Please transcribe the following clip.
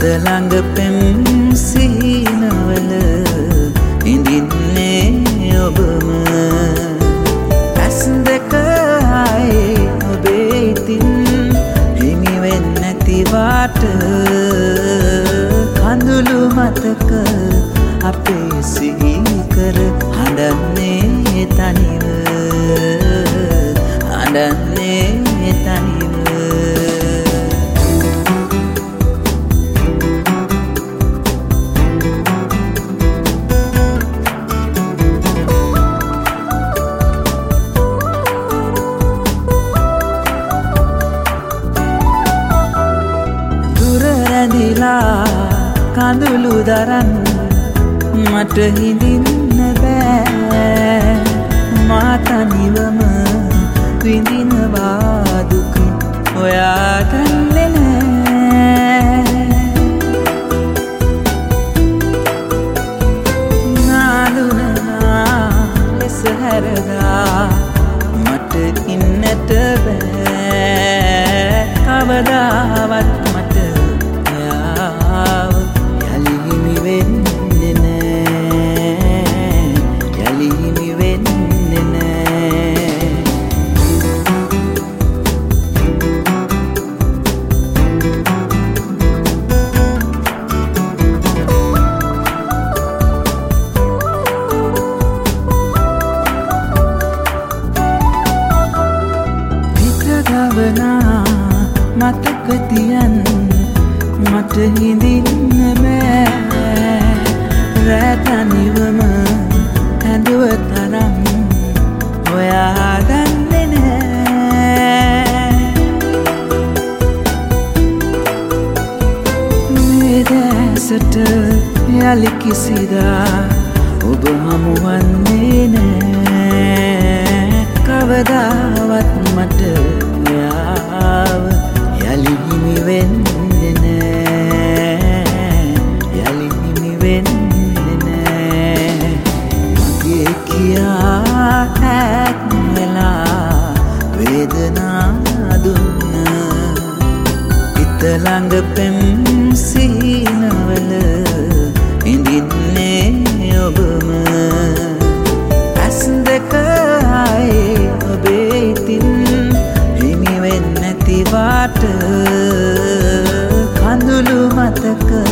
ළඟ පෙම් සිහිනවල ඉඳින්නේ ඔබම ඇස් දෙක ආයේ ඔබේ ඉතින් හිමි වෙන්නේ නැතිවට කඳුළු මතක අපේ සිහි කර හඬන්නේ තනිව හඬන්නේ තනිව කඳුළු දරන් මට හිඳින්න බෑ මා තනිවම විඳිනවා දුක ඔයා දන්නේ නෑ නාදුනා ලෙස හැරලා මට ඉන්නට බෑ කවදාවත් මට මතක තියන් මට හිඳින්න බෑ රෑ තනිවම ඇඳුව තරම් ඔයා දන්නේ නෑ මේ දැසට යලි කිසිදා ඔබ හමුවන්නේ නෑ කවදාවත් මට ඔයාව යලි හිමි වෙන්නේ නෑ යලි හිමි වෙන්නේ නෑ මගේ කියා හැක් වෙලා වේදනා දුන්න හිත ළඟ පෙම් සිහිනවල ඉඳින්නේ ඔබම ඇස් දෙක ආයේ ඔබේ ඉතින් හිමි වෙන්නේ නැතිවට කඳුළු මතක